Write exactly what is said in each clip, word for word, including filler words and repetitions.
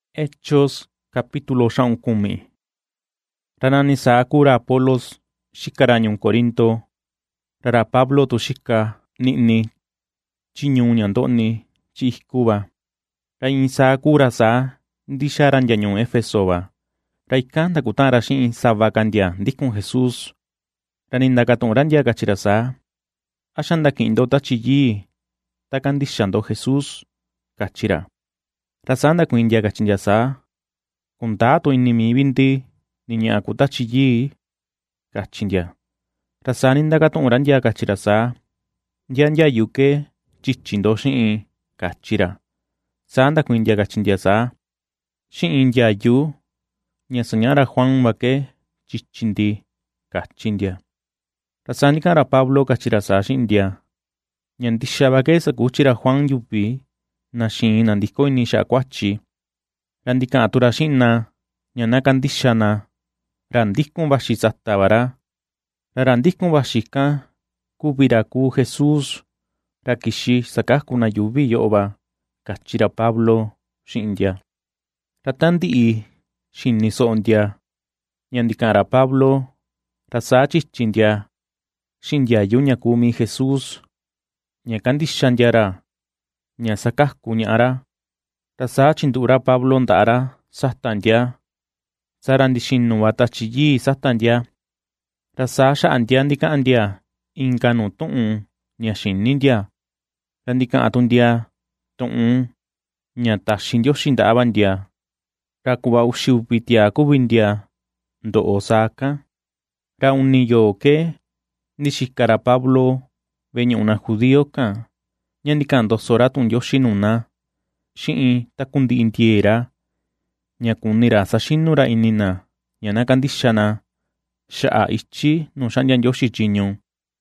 Hechos capítulo kumi. Ranani saakura Apolos shikarañun Corinto. Rara Pablo tu shika ni'ni chiñuña ndo'ni chihkuba. Rain saakura sa ndixaran yañun Efesoba. Raikanta kutara shi'in sava kandia ndikun Jesús. Ranindakatun randia kachira sa. Ashanda kindo tachiyi takandishando Jesús kachira. Rasanda kuindia kachindia sa. Kuntato inni binti niña kutachiyi kachindia. Rasanindakatun randia kachira sa. Nyandia yuke chichindo shi'in kachira. Sanda kuindia kachindia sa. Shi'in yayu nya señara Juan bake chichindi kachindia. Rasanikara Pablo kachira sa shindia. Nyandisha bake sakuchira Juan yupi na shin nandiko ini shakwachi. Randika atura shinna nyanakandishana randikun bashi satabara. Randikun bashika kubiraku Jesús rakishi sakakuna yubi yoba kachira Pablo shindia. Ratandi shinni sondia. Nyandikara Pablo rasachi chindia. Shindia yunya kumi Jesús. Nyakandishandiara. Nyasakahku nyara. Rasachi ndura Pablo ndara satandia. Sarandishinnu watachiyi satandia. Rasasha andia ndika andia. Inkanu tu'un nyashinnindia. Randika atundia tu'un nyatashindio shindabandia. Rakuba ushiupitia kubindia ndo osaka. Ra uniyo ke nishikara Pablo veña una judío ka. Nyandikando soratun yoshinuna. Shi'in takundi intiera. Nyakunira sashinura inina. Nyanakandishana. Sha'a ichi no shanyan yoshi chinyo.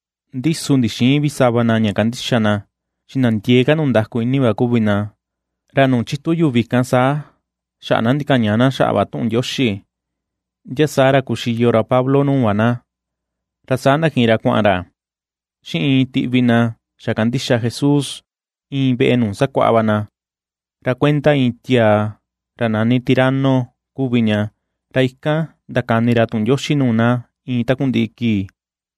Ndisu ndishin bisabana nyakandishana. Shinantieka nundasku iniba kubina. Ranu chitu yubikan sa. Sha'a nandikanyana sha'a batun yoshi. Yasara kushiyora Pablo nunwana. Rasanda kinra kuara. Shi'in tibina shakandisha Jesús in be'enun sakuabana. Rakuenta intia ranani tirano kubinya. Raika dakanira tun yoshinuna in takundiki.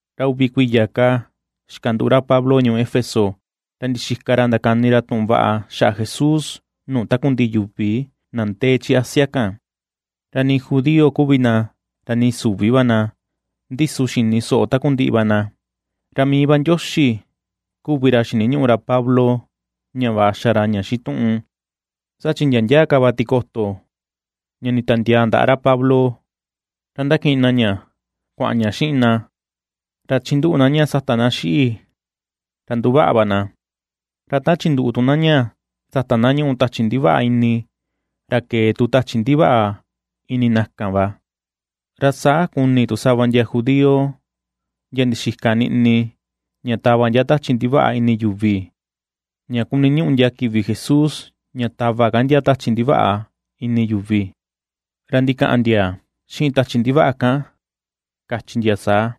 Raubikuiyaka shkandura Pablo nyu Efeso. Randishikara dakanira tun va'a sha Jesús nu takundi yupi nantechi asiaka. Rani judío kubina rani subibana. Ndisu shini so takundibana. Rami iban yoshi. Kubira shiniñura Pablo. Nyabashara nyashitun. Sachin yanyaka batikosto. Nyanitandia ndara Pablo. Randakina nya. Kwanya shina. Rachindu unanya satanashi. Randubabana. Ratachindu utunanya. Satananya untachindiba ini. Rake tutachindiba ini nakamba. Rasa kuni tusaban ya judío. Yandishikani ni. Nyataban yata chindiba ini yuvi. Nyakuni un kivi Jesús. Nyataba gandiata chindiba ini yuvi. Randika andia. Shinta chindiba ka. Kachindia sa.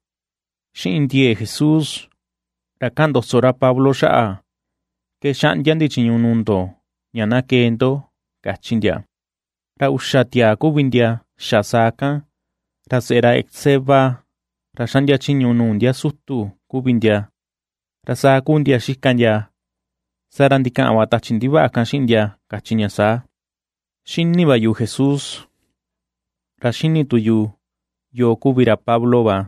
Shindie Jesús. Rakando sora Pablo sha'a. Ke shan yandi chinyunundo. Nyanakendo. Kachindia. Raushatia kubindia. Shasaka. Rasera ekseba. Rashandia chinyunundia sutu. Kubindia. Rasakundia shikanya. Sarandika awata chindiba kanshindia. Kachinya sa. Shinniba yu Jesús. Rashini tuyu. Yo kubira Pablo ba.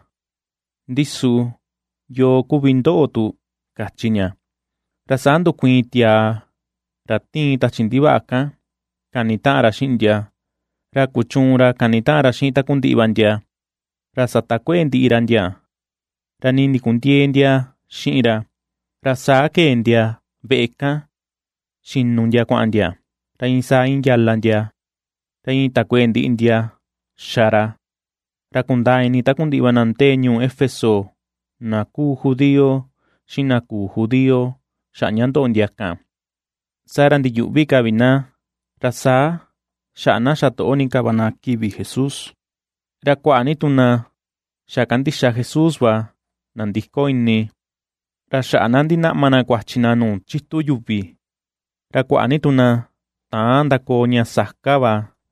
Ndisu. Yo kubindo otu. Kachinya. Rasando kuitia. Ratin tachindiba ka. Kanita rashindia. Rakuchunra kanita rashinta kundibandia. Rasatakwendi irandia. Ranini kundiendia. Shinra. Rasakeendia. Beka. Shinnundia kwandia. Rainsa inyalandia. Raintakwendi india. Shara. Rakundaini takundibanante nyu Efeso. Naku judío. Shinaku judío. Shanyando ondiaka. Sarandi yubi kabina. Rasa. Shana shatooni kabana kibi Jesús. Rakwani tuna. Shakandisha Jesús ba. Nandiko inni. Rashanandi na mana kwachinanu chitu yubi. Rakwani tuna. Tanda ko nya sakaba.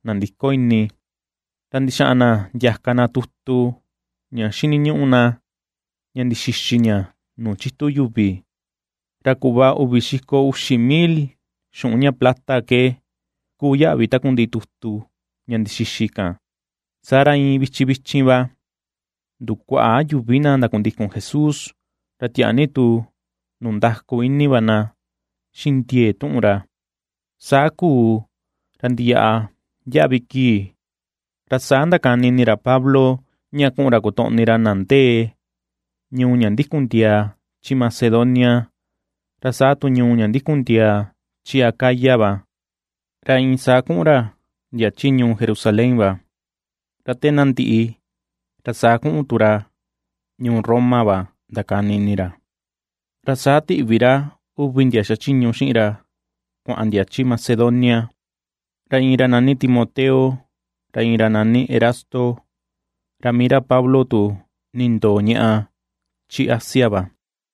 nandiko inni. Ra ndixa'na yakana tutu ña xiniñu'una ña ndixixiña nuu chitu yuvi. Ra kuva uvi xiko uxi mil xu'un ña plata ke kuu ya'vi takundi tutu ña ndixixi kan. Sara in vichi vichin va ndukua'a yuvi na ndakundikun Jesús, ra tia'ni tu nu ndaku ini va na xintiee tu'un ra. Saa kuu ra ndiya'a ya'vi kii, ra saa ndakanini ra Pablo ña ku'un ra kuto'ni ra na ndee ñuu ña ndikun tiaa chi Macedonia, ra saa tu ñuu ña ndikun tiaa chi Acaya va. Ra in saa ku'un ra ndya chi ñuu Jerusalén va. Ra te nandi'i, ra saa ku'un tu ra ñuu Roma va ndakanini ra. Ra saa ti'vi ra uvi ndya xatyiñu xi'in ra kua'an ndya chi Macedonia. Ra in ra nani Timoteo, ra in ra nani Erasto, ra mi ra Pablo tu ni ndoo ñe'a chi Asia va.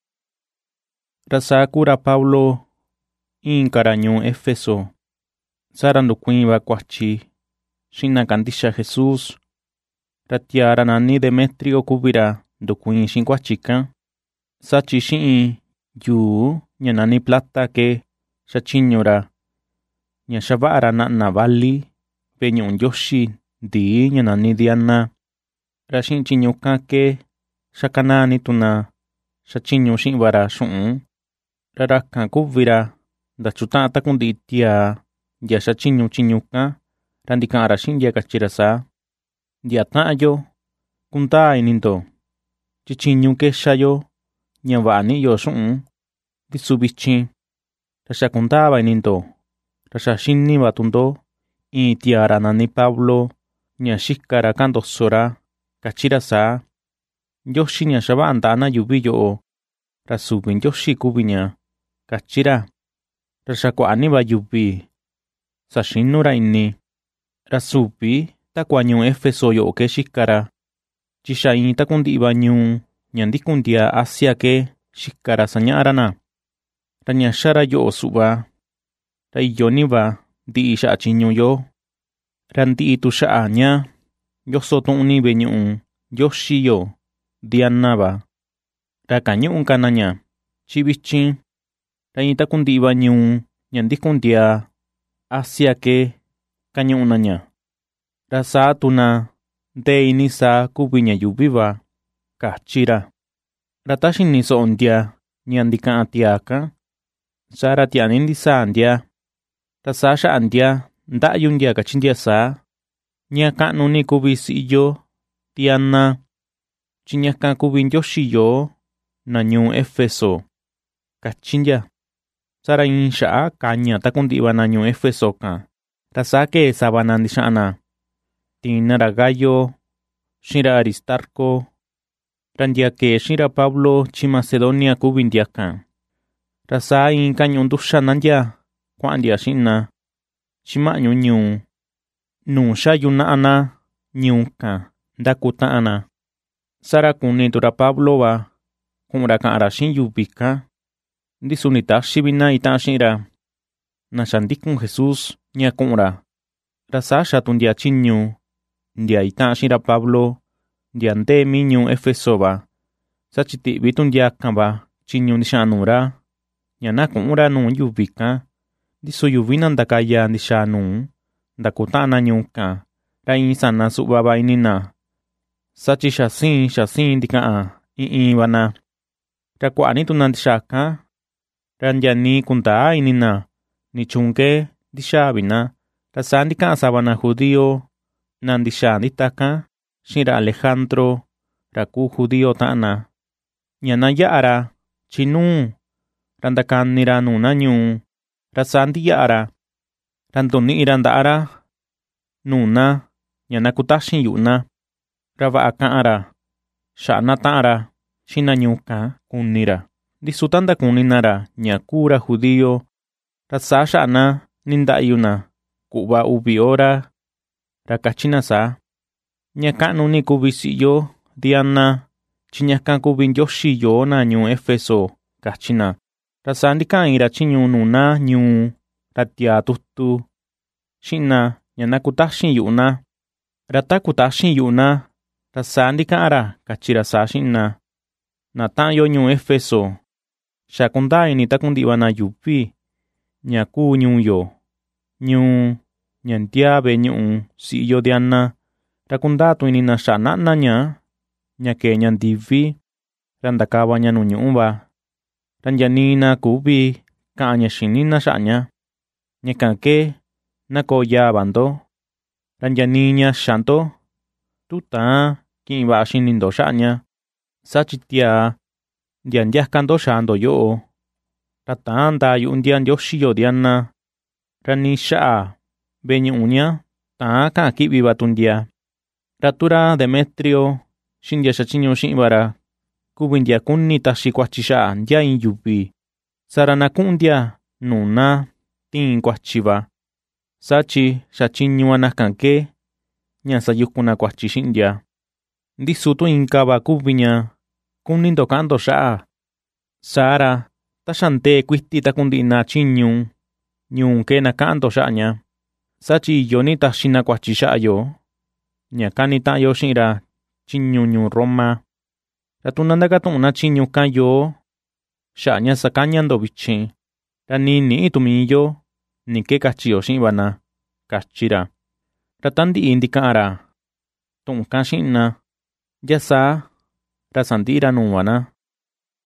Ra saa kuu ra Pablo inka ra ñuu Éfeso. Saa ra ndukuiin va kuachi xi'in na kandixa Jesús. Ra tiaa ra nani Demetrio kuvi ra ndukuiin xi'in kuachi kan. Sachi xi'in yuu ña nani plata ke xatyiñu ra ña xava'a ra na'na vali ve'e ñu'u Ndioxi ndii ña nani Diana. Ra xi'in tyiñu kan ke xakanaa ni tu na xatyiñu xi'in va ra xu'un. Ra rakan kuvi ra ndachu ta'an takundi'i tiaa ndya xatyiñu tyiñu kan. Ra ndika'an ra xi'in ndya kachi ra saa: ¡Ndya ta'an yo, kundaa ini ndo! Chi tyiñu kexa yo ña va'a ni'i yo xu'un, ndisu vichin ra xa kundaa va ini ndo, ra xa xini va tu ndo in tiaa ra nani Pablo ña xika ra ka'an ndoso ra, kachi ra saa: ¡Ndioxi ña xava'a nda'a na yuvi yo'o, ra suvi Ndioxi kuvi ña! kachi ra. Ra xa kua'a ni va yuvi saxinu ra ini. Ra suvi takua ñuu Éfeso yo'o ke xika ra, chi xa in takundi'i va ñuu ña ndikun tiaa Asia ke xika ra saña'a ra na. Ra ña xa ra yo'o su'va, ra iyo ni va ndi'i xa'a tyiñu yo, ra ndi'i tu xa'a ña yoso tu'un ni ve'e ñu'u Ndioxi yo Diana va. Ra kañu'u kana ña chi vichin, ra in takundi'i va ñuu ña ndikun tiaa Asia ke kañu'u na ña. Ra saa tu na ndee ini saa kuvi ña yuvi va, kachi ra. Ra ta xini so'o ndya ña ndika'an tiaa kan, saa ra tia'ni ndisaa ndya. Ra saa xa'a ndya nda'yu ndya kachi ndya saa: ¡Ña ka'nu ni kuvi si'i yo Diana, chi ñakan kuvi Ndioxi yo na ñuu Éfeso! kachi ndya. Saa ra in xa'a kaña takundi'i va na ñuu Éfeso kan. Ra saa kee sava na ndixa'an na tiin na ra Gayo xi'in ra Aristarco. Ra ndya kee xi'in ra Pablo chi Macedonia kuvi ndyakan. Ra saa in kañu'u nduxa na ndya kua'an ndya xi'in na chi ma'ñu ñuu nuu xayu na'a na ñuu kan ndaku ta'an na. Saa ra kuni tu ra Pablo va ku'un ra ka'an ra xi'in yuvi kan, ndisu ni taxi vi na ita'an xi'in ra na xa ndikun Jesús ña ku'un ra. Ra saa xa tu ndya tyiñu ndya ita'an xi'in ra Pablo ndya ndee mi ñuu Éfeso va. Sachi ti'vi tu ndyakan va tyiñu ndixa'an nuu ra ña na ku'un ra nuu yuvi kan, ndisu yuvi na ndakaya ndixaa nuu ndaku ta'an na ñuu kan. Ra in sana su'va va ini na, sachi xa siin xa siin ndika'an in in va na. Ra kua'a ni tu na ndixaa kan, ra ndya ni kundaa ini na ni chuun ke ndixaa vi na. Ra saa ndika'an sava na judío na ndixaa ndita kan xi'in ra Alejandro, ra kuu judío ta'an na, ña na ya'a ra chi nuu ra ndakani ra nuu na ñuu. Ra saa ndiya'a ra, ra nduni'i ra nda'a ra nuu na ña na kutaxin yu'u na. Ra va'a ka'an ra xa'a na ta'an ra xi'in na ñuu kan kuni ra, ndisu ta ndakuni na ra ña kuu ra judío. Ra saa xa'a na ninda'yu na ku'va uvi hora, ra kachi na saa: ¡Ña ka'nu ni kuvi si'i yo Diana, chi ñakan kuvi Ndioxi yo na ñuu Éfeso! kachi na. Ra saa ndika'an in ra chiñu nuu na ñuu ra tiaa tutu xi'in na ña nakutaxin yu'u na. Ra tá kutaxin yu'u na, ra saa ndika'an ra kachi ra saa xi'in na: ―Na ta'an yo ñuu Éfeso, xa kundaa ini takundi'i va na yuvi ña kuu ñuu yo, ñuu ña ndiaa ve'e ñu'u si'i yo Diana, ra kundaa tu ini na xa'a na'na ña, ña kee ña ndivi, ra ndakava ña nuu ñu'ú va. Ra nya nii na kuvi ka'an ña xini na xa'a ña. Ñakan ke na koo yaa va ndo, ra nya nii ña xa ndo, tu taan ki'in va'a xini ndo xa'a ña, saa chi tiaa ndia ndiaka ndo xaa ndo yo'o, ra taan ndaa yu'u ndiaa ndioxi yo Diana, ra ni xa'a ve'e ñu'u ña taan ka'an ki'vi va tundia. Ra tu ra Demetrio xi'in ndia xatyiñu xi'in va ra kuvi ndia kuni taxi kuatyi xa'a ndia in yuvi, sa ra na ku'un ndia nuu na tiin kuatyi va, saa chi xatyiñu va nakan ke ña sayukun na kuatyi xi'in ndia. Ndisu tu inka va kuvi ña kuni ndo ka'an ndo xa'a. Saa ra ta xa ndee kuiti takundi'i na tyiñu ñuu ke na ka'an ndo xa'a ña, saa chi iyo ni taxi na kuatyi xa'a yo, ña kani ta'an yo xi'in ra tyiñu ñuu Roma. Ra tu na ndakatu'un na tyiñu kan yoo xa'a ña sakaña ndo vichin, ra ni ni'i tu mii yo ni ke kachi yo xi'in va na ―kachi ra. Ra ta ndi'i ndika'an ra tu'un kan xi'in na, yasaa ra sandi'i ra nuu va na.